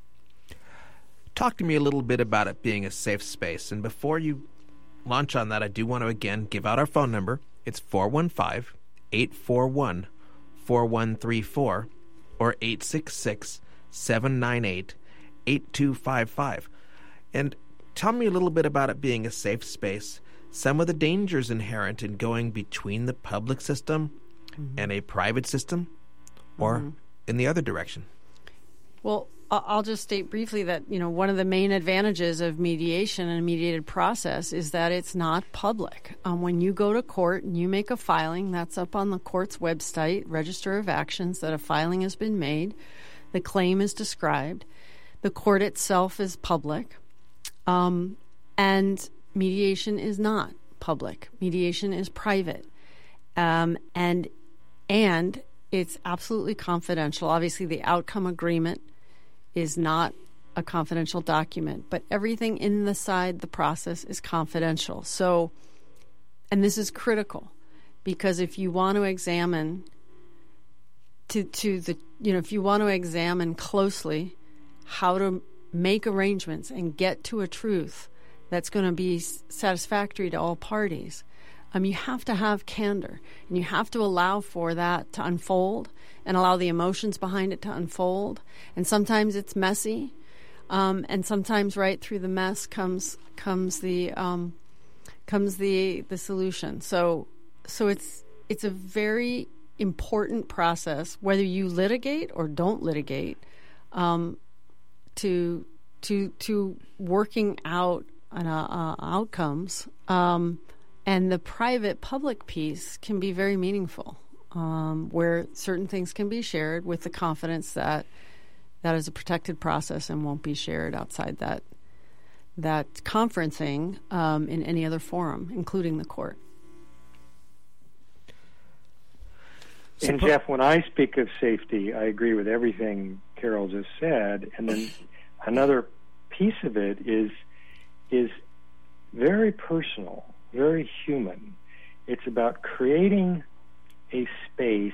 Talk to me a little bit about it being a safe space. And before you launch on that, I do want to again give out our phone number. It's four one five, eight four one, four one three four or eight six six, seven nine eight, eight two five five. And tell me a little bit about it being a safe space, some of the dangers inherent in going between the public system mm-hmm. and a private system, or mm-hmm. in the other direction. Well, I'll just state briefly that, you know, one of the main advantages of mediation and a mediated process is that it's not public. Um, when you go to court and you make a filing, that's up on the court's website, Register of Actions, that a filing has been made. The claim is described. The court itself is public. Um, and mediation is not public. Mediation is private. Um, and and it's absolutely confidential. Obviously, the outcome agreement is not a confidential document, but everything inside the process is confidential. So, and this is critical, because if you want to examine to to the you know if you want to examine closely how to make arrangements and get to a truth that's going to be satisfactory to all parties, um, you have to have candor, and you have to allow for that to unfold and allow the emotions behind it to unfold. And sometimes it's messy, um, and sometimes right through the mess comes comes the um, comes the the solution. So so it's it's a very important process, whether you litigate or don't litigate, um, to to to working out an, uh, outcomes. Um, and the private-public piece can be very meaningful, um, where certain things can be shared with the confidence that that is a protected process and won't be shared outside that that conferencing um, in any other forum, including the court. And Jeff, when I speak of safety, I agree with everything Carol just said. And then another piece of it is is very personal, very human. It's about creating a space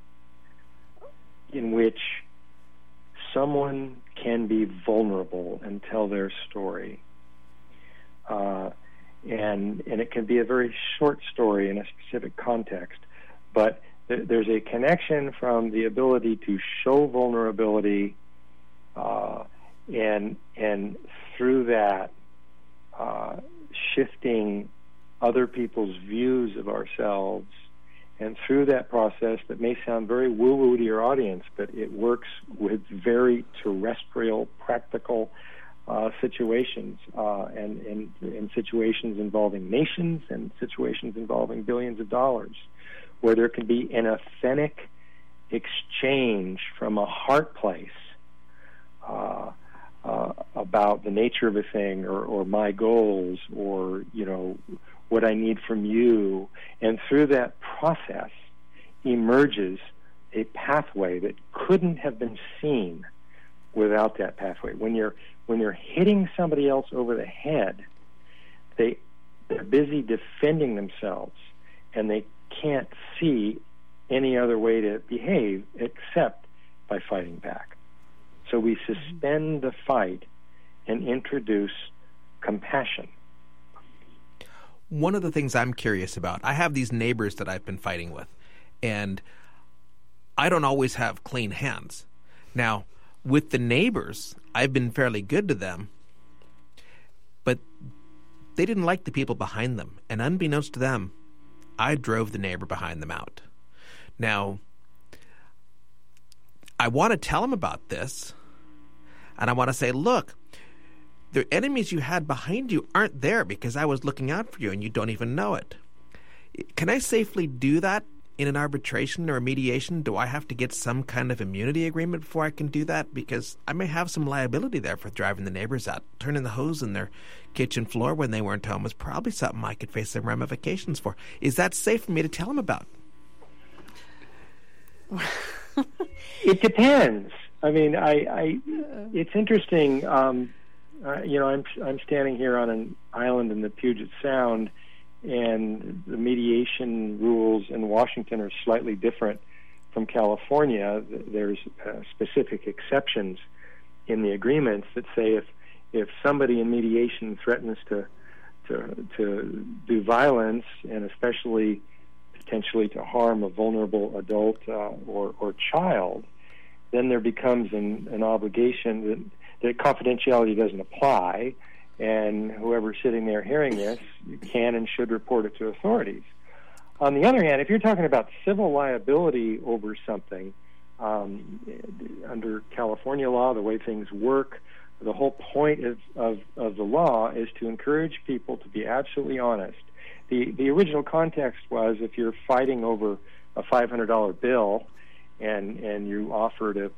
in which someone can be vulnerable and tell their story. Uh, and and it can be a very short story in a specific context, but th- there's a connection from the ability to show vulnerability, uh, and and through that, uh, shifting other people's views of ourselves, and through that process that may sound very woo-woo to your audience, but it works with very terrestrial, practical uh, situations, uh, and, and, and situations involving nations and situations involving billions of dollars, where there can be an authentic exchange from a heart place uh, uh, about the nature of a thing, or, or my goals, or, you know, what I need from you. And through that process emerges a pathway that couldn't have been seen without that pathway. When you're when you're hitting somebody else over the head, they they're busy defending themselves, and they can't see any other way to behave except by fighting back. So we suspend the fight and introduce compassion. One of the things I'm curious about, I have these neighbors that I've been fighting with, and I don't always have clean hands. Now, with the neighbors, I've been fairly good to them, but they didn't like the people behind them, and unbeknownst to them, I drove the neighbor behind them out. Now, I want to tell them about this, and I want to say, look, the enemies you had behind you aren't there because I was looking out for you and you don't even know it. Can I safely do that in an arbitration or a mediation? Do I have to get some kind of immunity agreement before I can do that? Because I may have some liability there for driving the neighbors out. Turning the hose in their kitchen floor when they weren't home was probably something I could face some ramifications for. Is that safe for me to tell them about? It depends. I mean, I, I it's interesting. Um, Uh, you know, I'm I'm standing here on an island in the Puget Sound, and the mediation rules in Washington are slightly different from California. There's uh, specific exceptions in the agreements that say if if somebody in mediation threatens to to to do violence, and especially potentially to harm a vulnerable adult uh, or or child, then there becomes an, an obligation that that confidentiality doesn't apply, and whoever's sitting there hearing this can and should report it to authorities. On the other hand, if you're talking about civil liability over something, um, under California law, the way things work, the whole point of, of, of the law is to encourage people to be absolutely honest. The, the original context was if you're fighting over a five hundred dollar bill and, and you offer to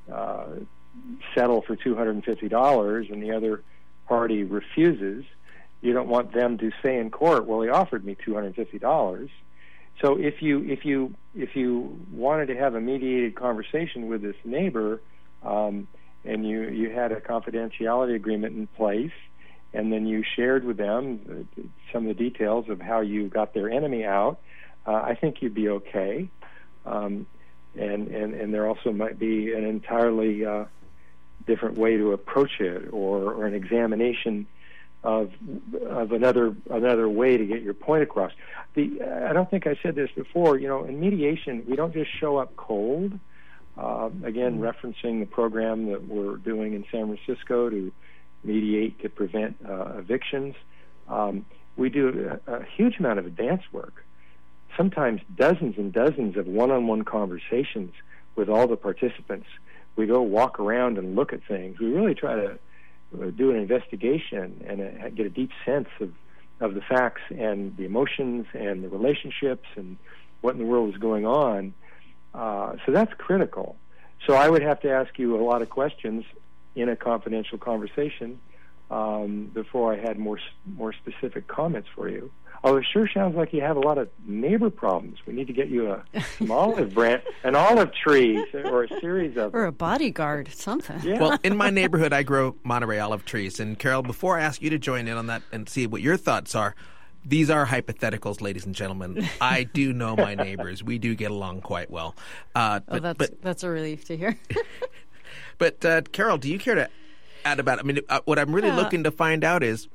uh, settle for two hundred fifty dollars and the other party refuses, you don't want them to say in court, well, he offered me two hundred fifty dollars. So if you if you if you wanted to have a mediated conversation with this neighbor, um, and you you had a confidentiality agreement in place, and then you shared with them some of the details of how you got their enemy out, uh, I think you'd be okay. Um, and, and and there also might be an entirely uh, different way to approach it, or, or an examination of of another another way to get your point across. The I don't think I said this before. You know, in mediation, we don't just show up cold. Uh, again, referencing the program that we're doing in San Francisco to mediate to prevent uh, evictions, um, we do a, a huge amount of advance work. Sometimes dozens and dozens of one-on-one conversations with all the participants. We go walk around and look at things. We really try to do an investigation and uh, get a deep sense of, of the facts and the emotions and the relationships and what in the world is going on. Uh, so that's critical. So I would have to ask you a lot of questions in a confidential conversation um, before I had more more specific comments for you. Oh, it sure sounds like you have a lot of neighbor problems. We need to get you a some olive branch, an olive tree, or a series of or a bodyguard, something. Yeah. Well, in my neighborhood, I grow Monterey olive trees. And Carol, before I ask you to join in on that and see what your thoughts are, these are hypotheticals, ladies and gentlemen. I do know my neighbors. We do get along quite well. Uh, but, oh, that's but, that's a relief to hear. But uh, Carol, do you care to add about it? I mean, uh, what I'm really yeah. looking to find out is,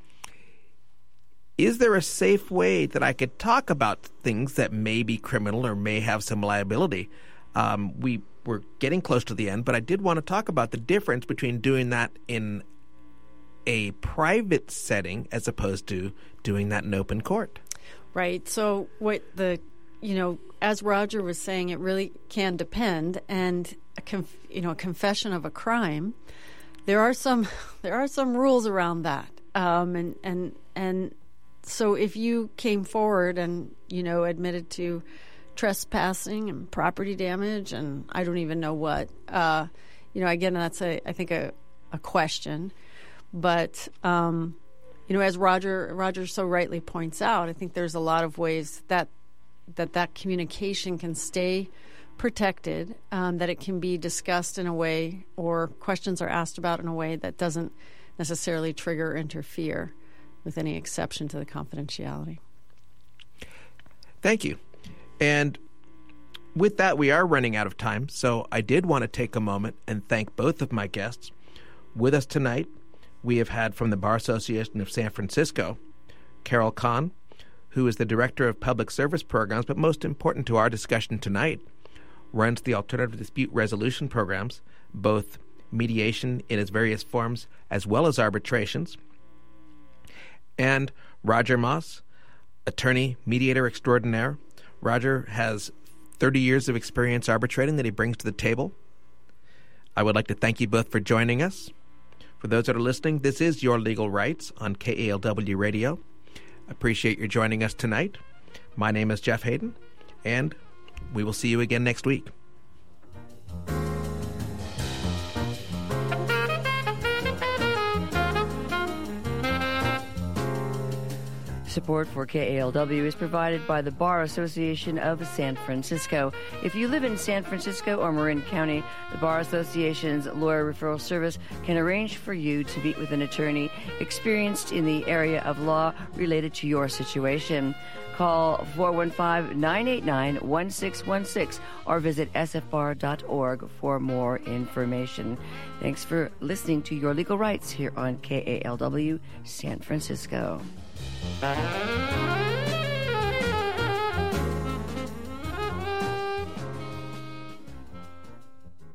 is there a safe way that I could talk about things that may be criminal or may have some liability? Um, we we're getting close to the end, but I did want to talk about the difference between doing that in a private setting as opposed to doing that in open court. Right. So what the, you know, as Roger was saying, it really can depend. And a conf, you know, a confession of a crime, there are some there are some rules around that. Um, and and and so if you came forward and, you know, admitted to trespassing and property damage and I don't even know what, uh, you know, again, that's a I think a, a question. But, um, you know, as Roger Roger so rightly points out, I think there's a lot of ways that that, that communication can stay protected, um, that it can be discussed in a way or questions are asked about in a way that doesn't necessarily trigger or interfere with any exception to the confidentiality. Thank you. And with that, we are running out of time, so I did want to take a moment and thank both of my guests. With us tonight, we have had from the Bar Association of San Francisco, Carol Kahn, who is the Director of Public Service Programs, but most important to our discussion tonight, runs the Alternative Dispute Resolution Programs, both mediation in its various forms as well as arbitrations. And Roger Moss, attorney, mediator extraordinaire. Roger has thirty years of experience arbitrating that he brings to the table. I would like to thank you both for joining us. For those that are listening, this is Your Legal Rights on K A L W Radio. Appreciate your joining us tonight. My name is Jeff Hayden, and we will see you again next week. Support for K A L W is provided by the Bar Association of San Francisco. If you live in San Francisco or Marin County, the Bar Association's lawyer referral service can arrange for you to meet with an attorney experienced in the area of law related to your situation. Call four one five, nine eight nine, one six one six or visit s f bar dot org for more information. Thanks for listening to Your Legal Rights here on K A L W San Francisco.